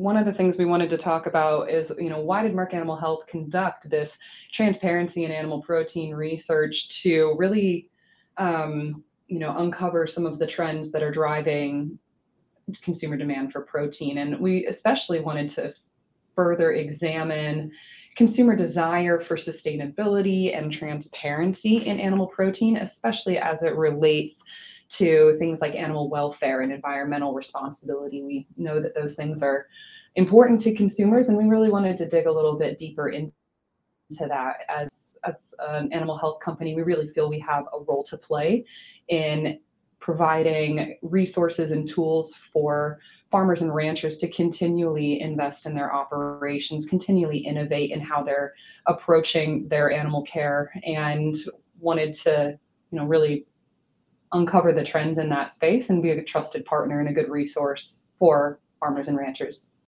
one of the things we wanted to talk about is, why did Merck Animal Health conduct this transparency in animal protein research to really, uncover some of the trends that are driving consumer demand for protein. And we especially wanted to further examine consumer desire for sustainability and transparency in animal protein, especially as it relates to things like animal welfare and environmental responsibility. We know that those things are important to consumers, and we really wanted to dig a little bit deeper into that. As an animal health company, we really feel we have a role to play in providing resources and tools for farmers and ranchers to continually invest in their operations, continually innovate in how they're approaching their animal care, and wanted to, really uncover the trends in that space and be a trusted partner and a good resource for farmers and ranchers.